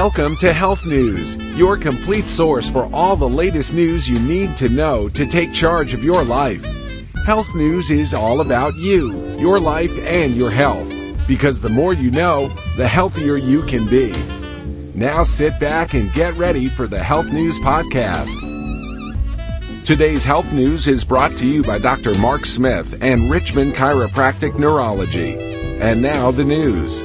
Welcome to Health News, your complete source for all the latest news you need to know to take charge of your life. Health News is all about you, your life, and your health. Because the more you know, the healthier you can be. Now sit back and get ready for the Health News Podcast. Today's Health News is brought to you by Dr. Mark Smith and Richmond Chiropractic Neurology. And now the news.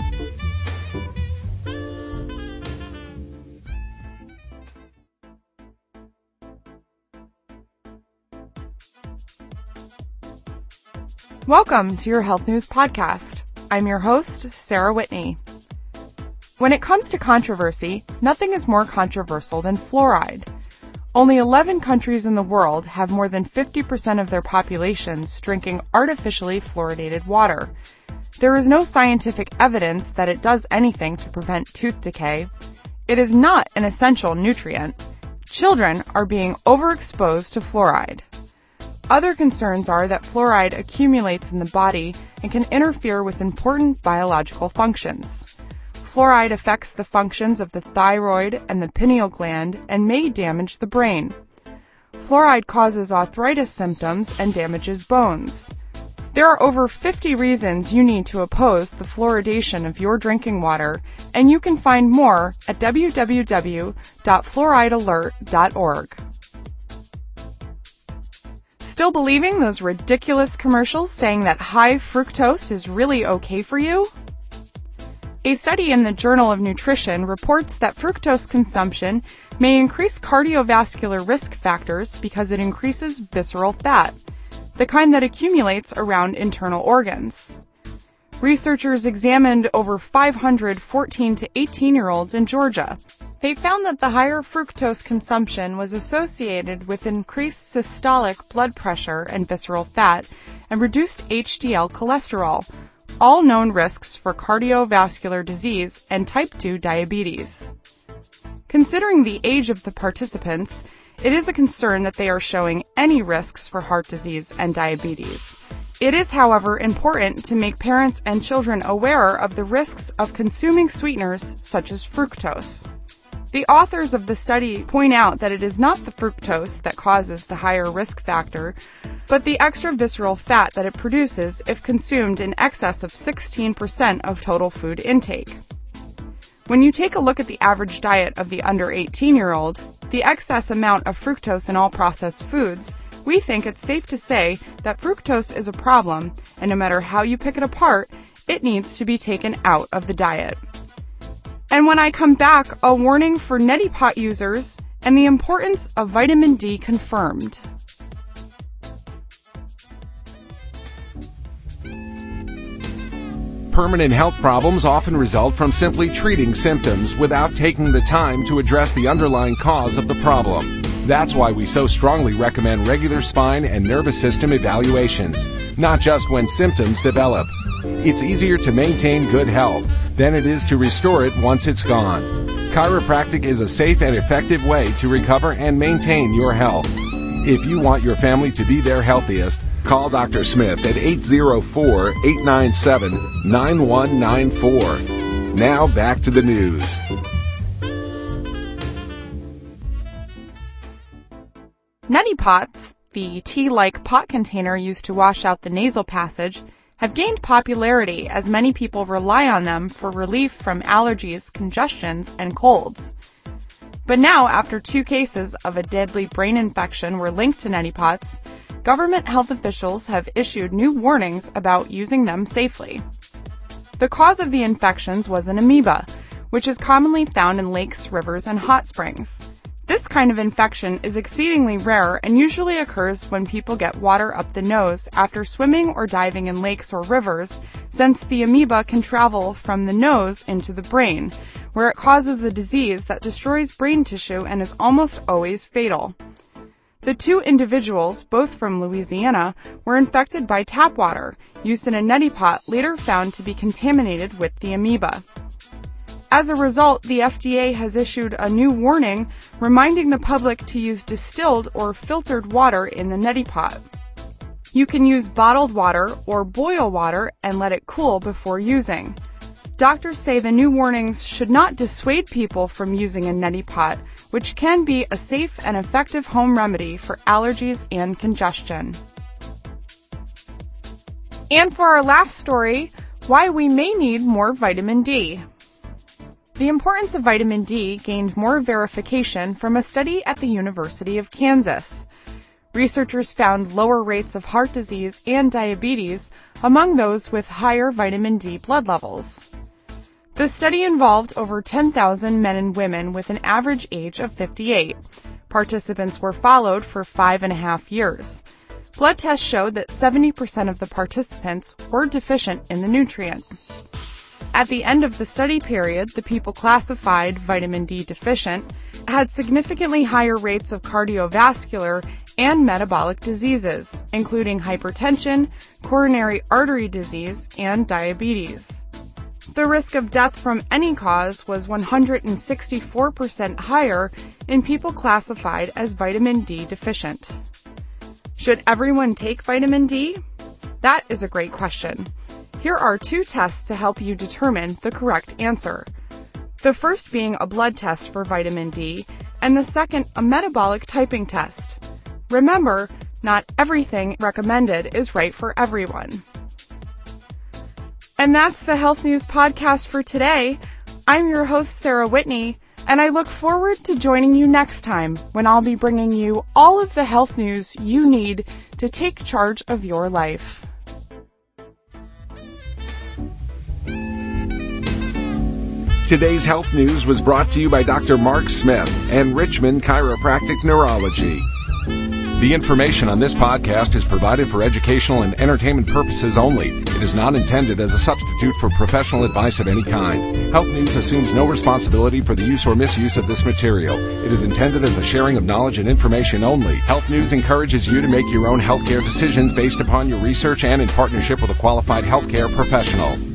Welcome to your Health News Podcast. I'm your host, Sarah Whitney. When it comes to controversy, nothing is more controversial than fluoride. Only 11 countries in the world have more than 50% of their populations drinking artificially fluoridated water. There is no scientific evidence that it does anything to prevent tooth decay. It is not an essential nutrient. Children are being overexposed to fluoride. Other concerns are that fluoride accumulates in the body and can interfere with important biological functions. Fluoride affects the functions of the thyroid and the pineal gland and may damage the brain. Fluoride causes arthritis symptoms and damages bones. There are over 50 reasons you need to oppose the fluoridation of your drinking water, and you can find more at www.fluoridealert.org. Still believing those ridiculous commercials saying that high fructose is really okay for you? A study in the Journal of Nutrition reports that fructose consumption may increase cardiovascular risk factors because it increases visceral fat, the kind that accumulates around internal organs. Researchers examined over 500 14 to 18-year-olds in Georgia. They found that the higher fructose consumption was associated with increased systolic blood pressure and visceral fat and reduced HDL cholesterol, all known risks for cardiovascular disease and type 2 diabetes. Considering the age of the participants, it is a concern that they are showing any risks for heart disease and diabetes. It is, however, important to make parents and children aware of the risks of consuming sweeteners such as fructose. The authors of the study point out that it is not the fructose that causes the higher risk factor, but the extra visceral fat that it produces if consumed in excess of 16% of total food intake. When you take a look at the average diet of the under 18-year-old, the excess amount of fructose in all processed foods, we think it's safe to say that fructose is a problem, and no matter how you pick it apart, it needs to be taken out of the diet. And when I come back, a warning for neti pot users and the importance of vitamin D confirmed. Permanent health problems often result from simply treating symptoms without taking the time to address the underlying cause of the problem. That's why we so strongly recommend regular spine and nervous system evaluations, not just when symptoms develop. It's easier to maintain good health than it is to restore it once it's gone. Chiropractic is a safe and effective way to recover and maintain your health. If you want your family to be their healthiest, call Dr. Smith at 804-897-9194. Now back to the news. Neti pots, the tea-like pot container used to wash out the nasal passage, have gained popularity as many people rely on them for relief from allergies, congestions, and colds. But now, after 2 cases of a deadly brain infection were linked to neti pots, government health officials have issued new warnings about using them safely. The cause of the infections was an amoeba, which is commonly found in lakes, rivers, and hot springs. This kind of infection is exceedingly rare and usually occurs when people get water up the nose after swimming or diving in lakes or rivers, since the amoeba can travel from the nose into the brain, where it causes a disease that destroys brain tissue and is almost always fatal. The 2 individuals, both from Louisiana, were infected by tap water, used in a neti pot later found to be contaminated with the amoeba. As a result, the FDA has issued a new warning reminding the public to use distilled or filtered water in the neti pot. You can use bottled water or boil water and let it cool before using. Doctors say the new warnings should not dissuade people from using a neti pot, which can be a safe and effective home remedy for allergies and congestion. And for our last story, why we may need more vitamin D. The importance of vitamin D gained more verification from a study at the University of Kansas. Researchers found lower rates of heart disease and diabetes among those with higher vitamin D blood levels. The study involved over 10,000 men and women with an average age of 58. Participants were followed for 5.5 years. Blood tests showed that 70% of the participants were deficient in the nutrient. At the end of the study period, the people classified vitamin D deficient had significantly higher rates of cardiovascular and metabolic diseases, including hypertension, coronary artery disease, and diabetes. The risk of death from any cause was 164% higher in people classified as vitamin D deficient. Should everyone take vitamin D? That is a great question. Here are 2 tests to help you determine the correct answer. The first being a blood test for vitamin D, and the second a metabolic typing test. Remember, not everything recommended is right for everyone. And that's the Health News Podcast for today. I'm your host, Sarah Whitney, and I look forward to joining you next time when I'll be bringing you all of the health news you need to take charge of your life. Today's health news was brought to you by Dr. Mark Smith and Richmond Chiropractic Neurology. The information on this podcast is provided for educational and entertainment purposes only. It is not intended as a substitute for professional advice of any kind. Health News assumes no responsibility for the use or misuse of this material. It is intended as a sharing of knowledge and information only. Health News encourages you to make your own healthcare decisions based upon your research and in partnership with a qualified healthcare professional.